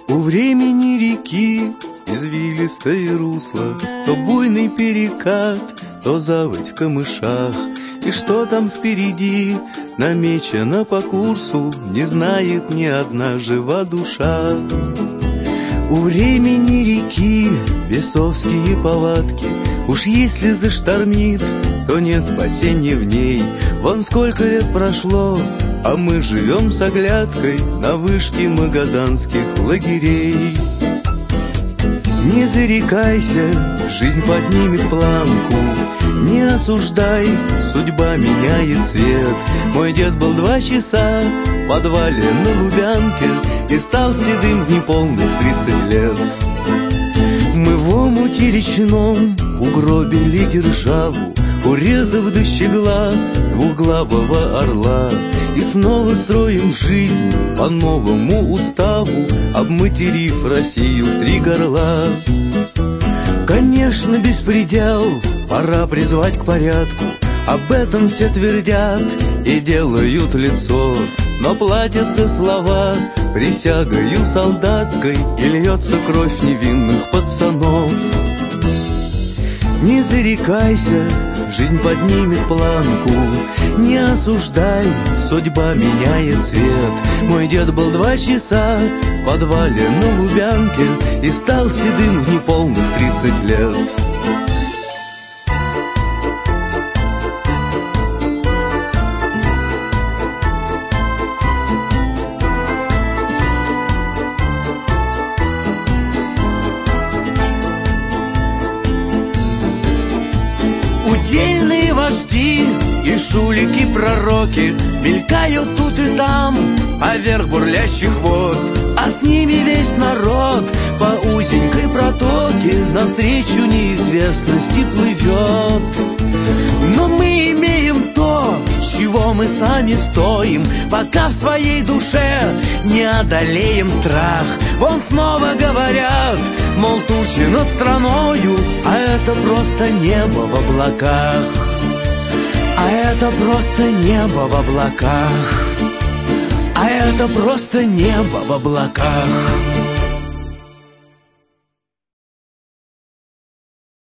У времени реки извилистое русло, то буйный перекат, то заводь в камышах. И что там впереди намечено по курсу, не знает ни одна жива душа. У времени реки бесовские повадки, уж если заштормит, то нет спасения в ней. Вон сколько лет прошло, а мы живем с оглядкой на вышке магаданских лагерей. Не зарекайся, жизнь поднимет планку, не осуждай, судьба меняет цвет. Мой дед был 2 часа в подвале на Лубянке и стал седым в неполных 30 лет. Мы в омуте речном угробили державу, урезав до щегла 2-главого орла. И снова строим жизнь по новому уставу, обматерив Россию в 3 горла. Конечно, беспредел пора призвать к порядку, об этом все твердят и делают лицо. Но платятся слова присягою солдатской, и льется кровь невинных пацанов. Не зарекайся, жизнь поднимет планку, не осуждай, судьба меняет цвет. Мой дед был 2 часа в подвале на Лубянке и стал седым в неполных 30 лет. Удельные вожди и шулики-пророки мелькают тут и там поверх бурлящих вод, а с ними весь народ по узенькой протоке навстречу неизвестности плывет. Но мы имеем то, чего мы сами стоим, пока в своей душе не одолеем страх. Вон снова говорят, мол, тучи над страною, а это просто небо в облаках. А это просто небо в облаках. А это просто небо в облаках.